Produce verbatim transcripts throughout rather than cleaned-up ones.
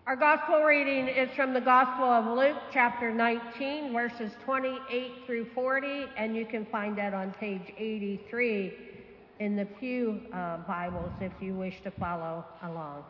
Our gospel reading is from the Gospel of Luke, chapter nineteen, verses twenty-eight through forty, and you can find that on page eighty-three in the Pew uh, Bibles if you wish to follow along.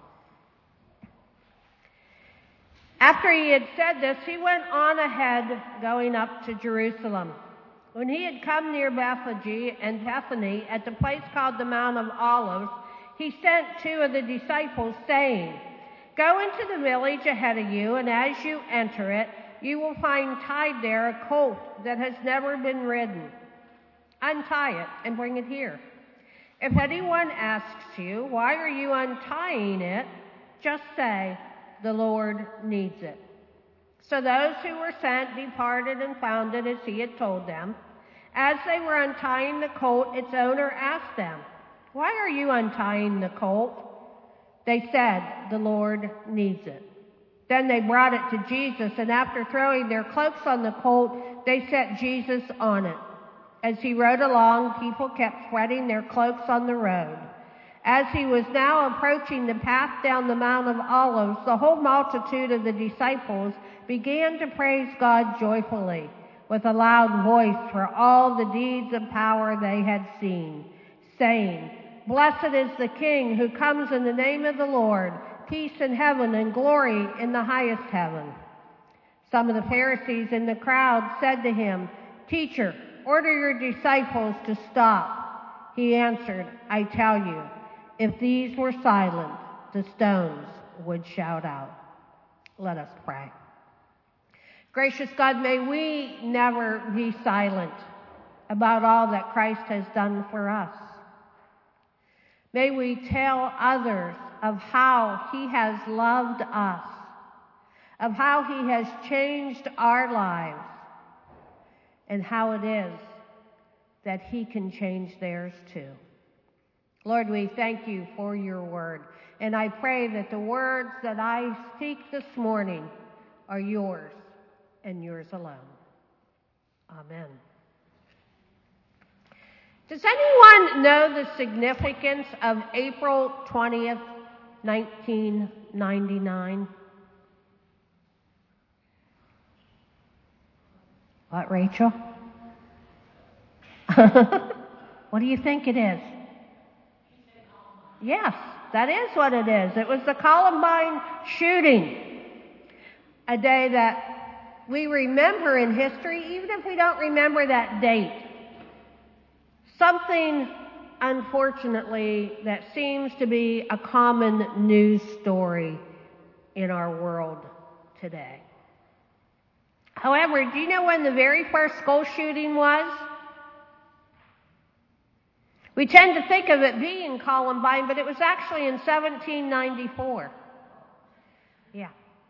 After he had said this, he went on ahead, going up to Jerusalem. When he had come near Bethphage and Bethany, at the place called the Mount of Olives, he sent two of the disciples, saying, "Go into the village ahead of you, and as you enter it, you will find tied there a colt that has never been ridden. Untie it and bring it here. If anyone asks you, 'Why are you untying it?' just say, 'The Lord needs it.'" So those who were sent departed and found it as he had told them. As they were untying the colt, its owner asked them, "Why are you untying the colt?" They said, "The Lord needs it." Then they brought it to Jesus, and after throwing their cloaks on the colt, they set Jesus on it. As he rode along, people kept spreading their cloaks on the road. As he was now approaching the path down the Mount of Olives, the whole multitude of the disciples began to praise God joyfully with a loud voice for all the deeds of power they had seen, saying, "Blessed is the King who comes in the name of the Lord, peace in heaven and glory in the highest heaven." Some of the Pharisees in the crowd said to him, "Teacher, order your disciples to stop." He answered, "I tell you, if these were silent, the stones would shout out." Let us pray. Gracious God, may we never be silent about all that Christ has done for us. May we tell others of how he has loved us, of how he has changed our lives, and how it is that he can change theirs too. Lord, we thank you for your word, and I pray that the words that I speak this morning are yours and yours alone. Amen. Does anyone know the significance of April twentieth, nineteen ninety-nine? What, Rachel? What do you think it is? Yes, that is what it is. It was the Columbine shooting, a day that we remember in history, even if we don't remember that date. Something, unfortunately, that seems to be a common news story in our world today. However, do you know when the very first school shooting was? We tend to think of it being Columbine, but it was actually in seventeen ninety-four. Yeah.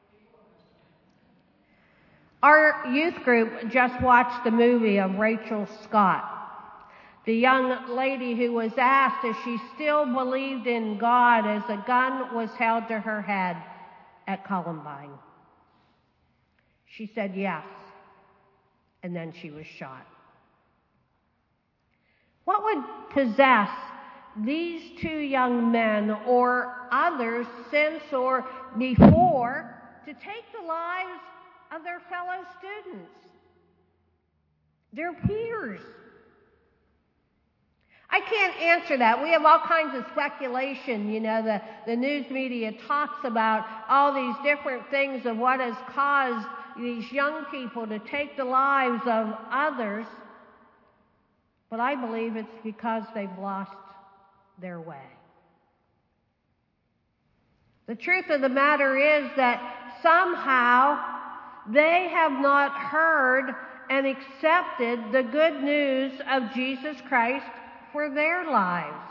Our youth group just watched the movie of Rachel Scott, the young lady who was asked if she still believed in God as a gun was held to her head at Columbine. She said yes, and then she was shot. What would possess these two young men or others since or before to take the lives of their fellow students, their peers? I can't answer that. We have all kinds of speculation. You know, the, the news media talks about all these different things of what has caused these young people to take the lives of others. But I believe it's because they've lost their way. The truth of the matter is that somehow they have not heard and accepted the good news of Jesus Christ for their lives.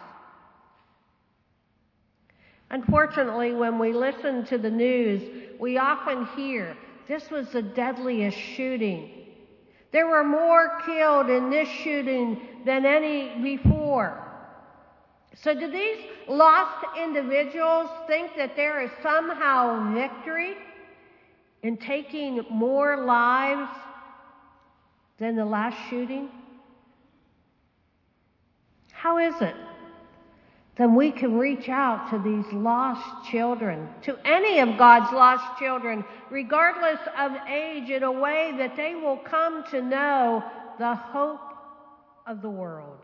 Unfortunately, when we listen to the news, we often hear, "This was the deadliest shooting. There were more killed in this shooting than any before." So do these lost individuals think that there is somehow victory in taking more lives than the last shooting? How is it then we can reach out to these lost children, to any of God's lost children, regardless of age, in a way that they will come to know the hope of the world.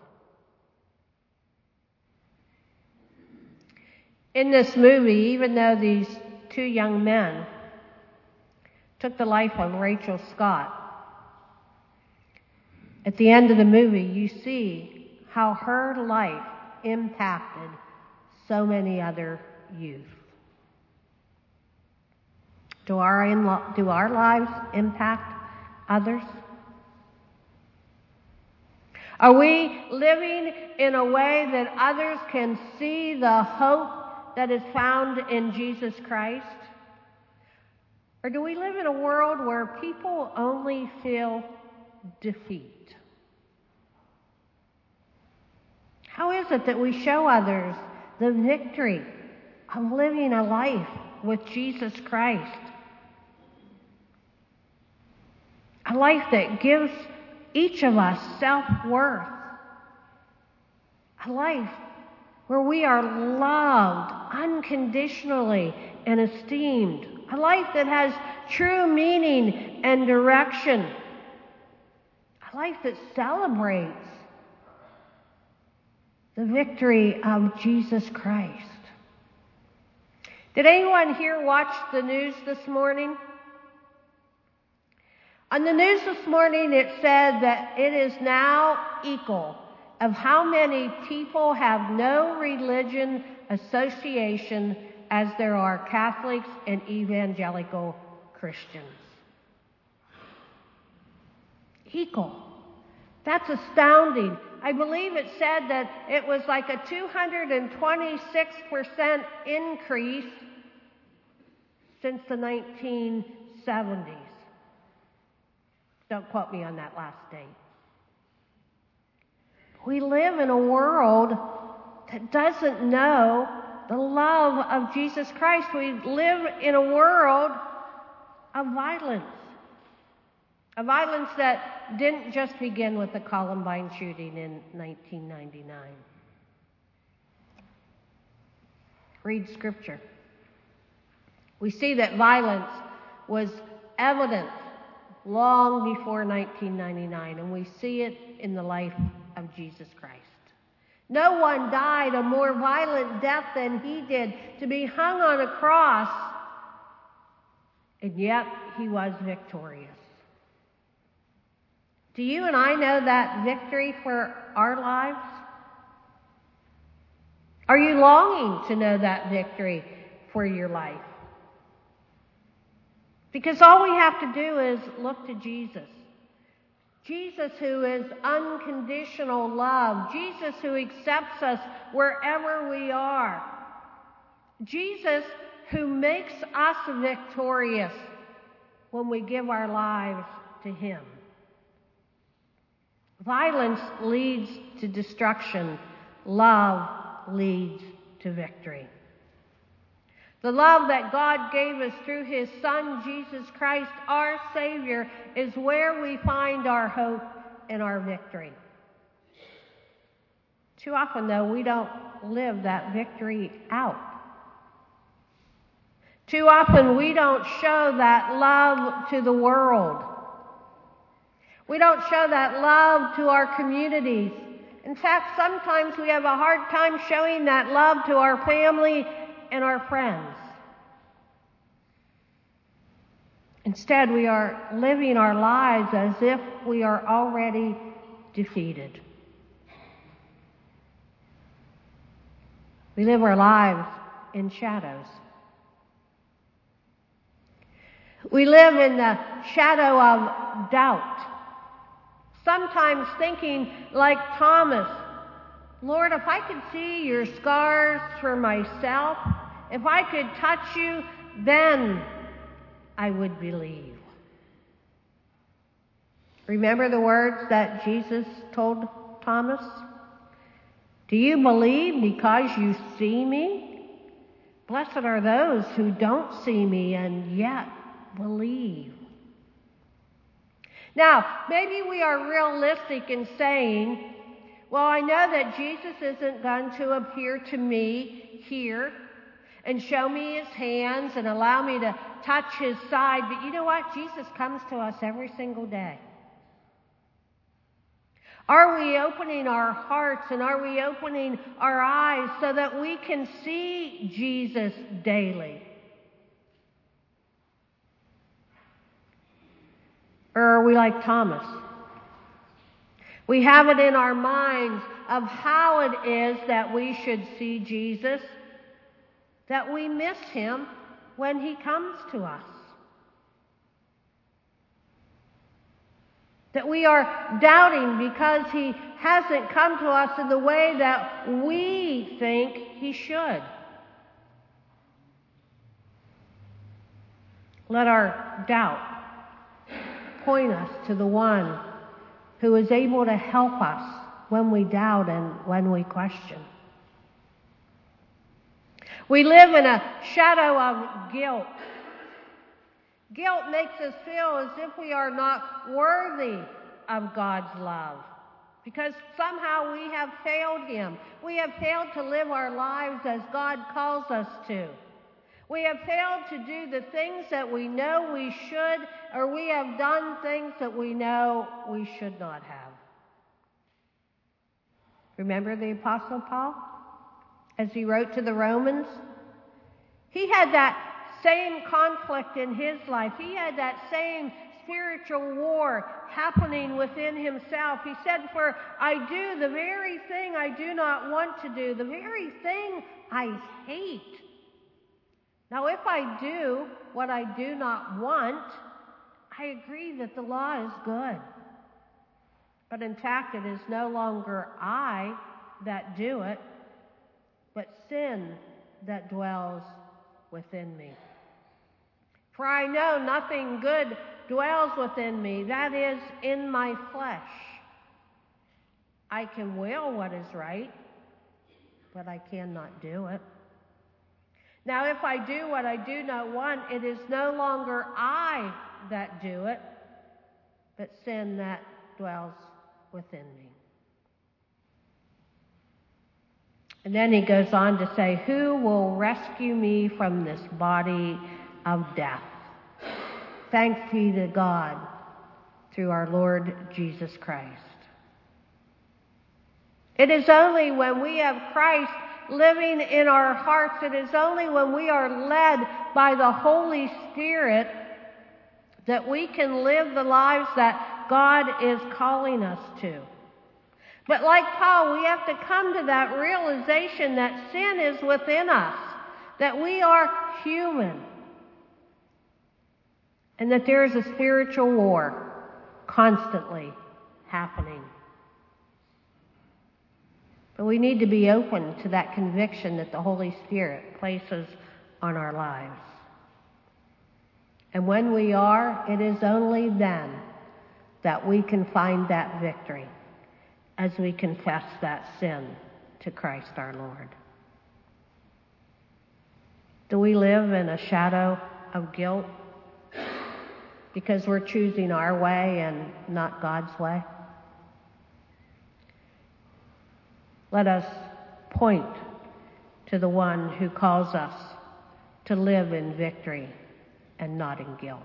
In this movie, even though these two young men took the life of Rachel Scott, at the end of the movie, you see how her life impacted so many other youth. Do our, in- do our lives impact others? Are we living in a way that others can see the hope that is found in Jesus Christ? Or do we live in a world where people only feel defeat? How is it that we show others the victory of living a life with Jesus Christ? A life that gives each of us self-worth. A life where we are loved unconditionally and esteemed. A life that has true meaning and direction. A life that celebrates the victory of Jesus Christ. Did anyone here watch the news this morning? On the news this morning, it said that it is now equal of how many people have no religion association as there are Catholics and evangelical Christians. Equal. That's astounding. I believe it said that it was like a two hundred twenty-six percent increase since the nineteen seventies. Don't quote me on that last date. We live in a world that doesn't know the love of Jesus Christ. We live in a world of violence. A violence that didn't just begin with the Columbine shooting in nineteen ninety-nine. Read Scripture. We see that violence was evident long before nineteen ninety-nine, and we see it in the life of Jesus Christ. No one died a more violent death than he did, to be hung on a cross, and yet he was victorious. Do you and I know that victory for our lives? Are you longing to know that victory for your life? Because all we have to do is look to Jesus. Jesus who is unconditional love. Jesus who accepts us wherever we are. Jesus who makes us victorious when we give our lives to Him. Violence leads to destruction. Love leads to victory. The love that God gave us through His Son, Jesus Christ, our Savior, is where we find our hope and our victory. Too often, though, we don't live that victory out. Too often, we don't show that love to the world. We don't show that love to our communities. In fact, sometimes we have a hard time showing that love to our family and our friends. Instead, we are living our lives as if we are already defeated. We live our lives in shadows. We live in the shadow of doubt. Sometimes thinking like Thomas, Lord, if I could see your scars for myself, if I could touch you, then I would believe. Remember the words that Jesus told Thomas? Do you believe because you see me? Blessed are those who don't see me and yet believe. Now, maybe we are realistic in saying Well, I know that Jesus isn't going to appear to me here and show me his hands and allow me to touch his side. But you know what? Jesus comes to us every single day. Are we opening our hearts and are we opening our eyes so that we can see Jesus daily? Or are we like Thomas? We have it in our minds of how it is that we should see Jesus, that we miss him when he comes to us. That we are doubting because he hasn't come to us in the way that we think he should. Let our doubt point us to the one who is able to help us when we doubt and when we question. We live in a shadow of guilt. Guilt makes us feel as if we are not worthy of God's love because somehow we have failed him. We have failed to live our lives as God calls us to. We have failed to do the things that we know we should, or we have done things that we know we should not have. Remember the Apostle Paul? As he wrote to the Romans? He had that same conflict in his life. He had that same spiritual war happening within himself. He said, "For I do the very thing I do not want to do, the very thing I hate. Now, if I do what I do not want, I agree that the law is good. But in fact, it is no longer I that do it, but sin that dwells within me. For I know nothing good dwells within me, that is, in my flesh. I can will what is right, but I cannot do it. Now, if I do what I do not want, it is no longer I that do it, but sin that dwells within me." And then he goes on to say, "Who will rescue me from this body of death? Thanks be to God through our Lord Jesus Christ." It is only when we have Christ living in our hearts, it is only when we are led by the Holy Spirit that we can live the lives that God is calling us to. But like Paul, we have to come to that realization that sin is within us, that we are human, and that there is a spiritual war constantly happening. But we need to be open to that conviction that the Holy Spirit places on our lives. And when we are, it is only then that we can find that victory as we confess that sin to Christ our Lord. Do we live in a shadow of guilt because we're choosing our way and not God's way? Let us point to the one who calls us to live in victory and not in guilt.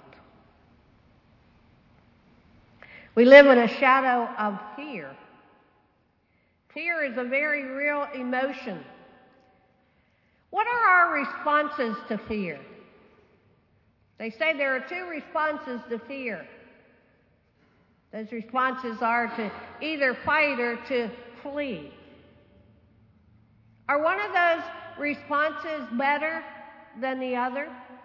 We live in a shadow of fear. Fear is a very real emotion. What are our responses to fear? They say there are two responses to fear. Those responses are to either fight or to flee. Are one of those responses better than the other?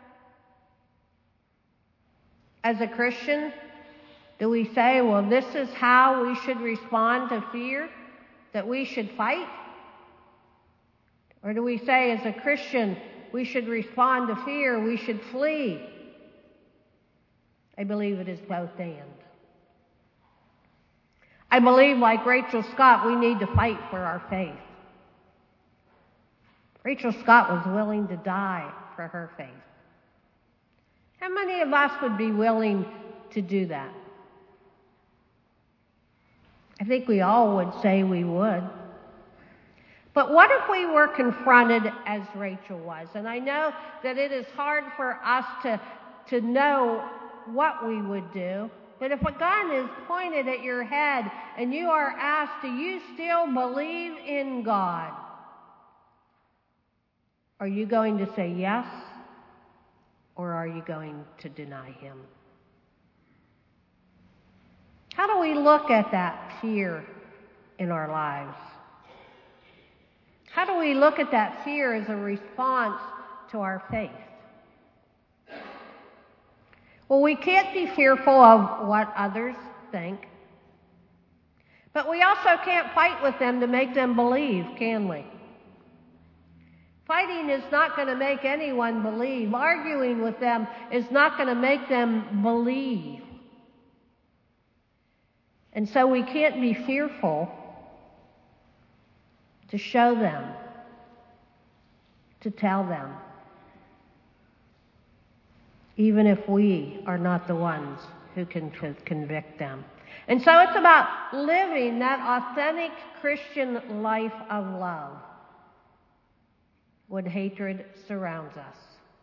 As a Christian, do we say, well, this is how we should respond to fear, that we should fight? Or do we say, as a Christian, we should respond to fear, we should flee? I believe it is both and. I believe, like Rachel Scott, we need to fight for our faith. Rachel Scott was willing to die for her faith. How many of us would be willing to do that? I think we all would say we would. But what if we were confronted as Rachel was? And I know that it is hard for us to, to know what we would do. But if a gun is pointed at your head and you are asked, do you still believe in God? Are you going to say yes, or are you going to deny him? How do we look at that fear in our lives? How do we look at that fear as a response to our faith? Well, we can't be fearful of what others think, but we also can't fight with them to make them believe, can we? Fighting is not going to make anyone believe. Arguing with them is not going to make them believe. And so we can't be fearful to show them, to tell them, even if we are not the ones who can convict them. And so it's about living that authentic Christian life of love when hatred surrounds us,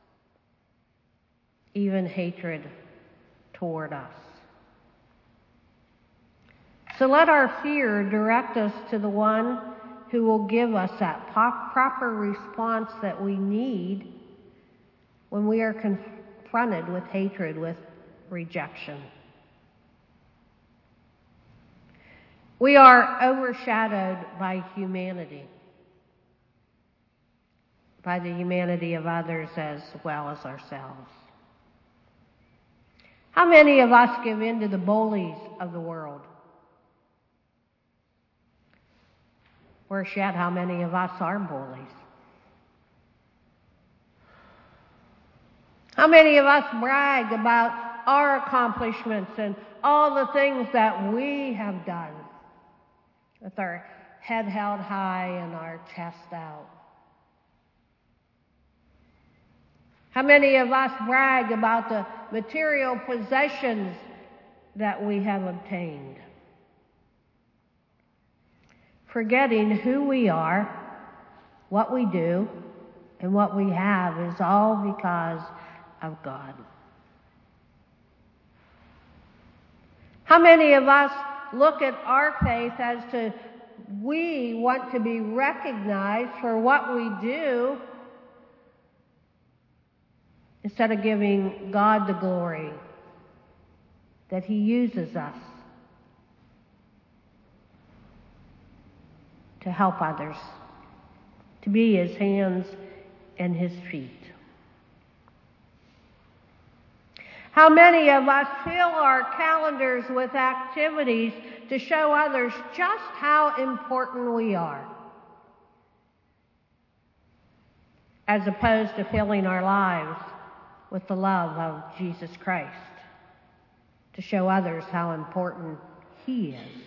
even hatred toward us. So let our fear direct us to the one who will give us that proper response that we need when we are confronted with hatred, with rejection. We are overshadowed by humanity, by the humanity of others as well as ourselves. How many of us give in to the bullies of the world? Worse yet, how many of us are bullies? How many of us brag about our accomplishments and all the things that we have done with our head held high and our chest out? How many of us brag about the material possessions that we have obtained? Forgetting who we are, what we do, and what we have is all because of God. How many of us look at our faith as to we want to be recognized for what we do instead of giving God the glory that he uses us to help others, to be his hands and his feet? How many of us fill our calendars with activities to show others just how important we are, as opposed to filling our lives with the love of Jesus Christ, to show others how important he is?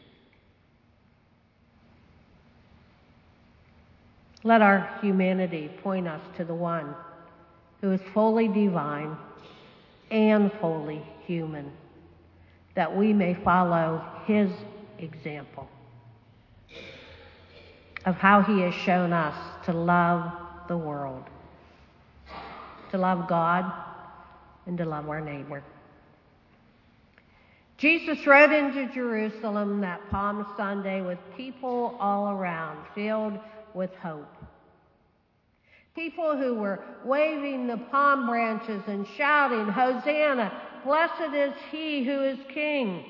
Let our humanity point us to the one who is fully divine and fully human, that we may follow his example of how he has shown us to love the world, to love God, and to love our neighbor. Jesus rode into Jerusalem that Palm Sunday with people all around, filled with hope. People who were waving the palm branches and shouting, "Hosanna, blessed is he who is king."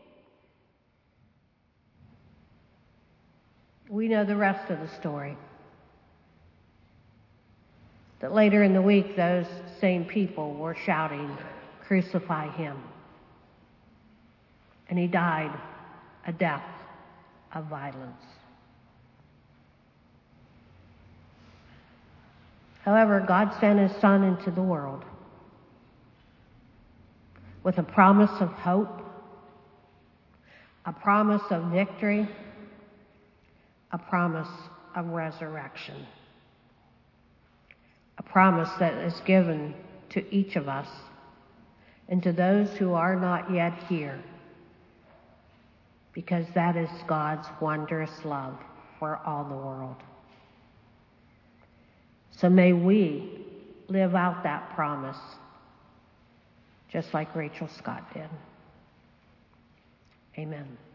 We know the rest of the story. That later in the week, those same people were shouting, "Crucify him." And he died a death of violence. However, God sent his Son into the world with a promise of hope, a promise of victory, a promise of resurrection, a promise that is given to each of us and to those who are not yet here, because that is God's wondrous love for all the world. So may we live out that promise, just like Rachel Scott did. Amen.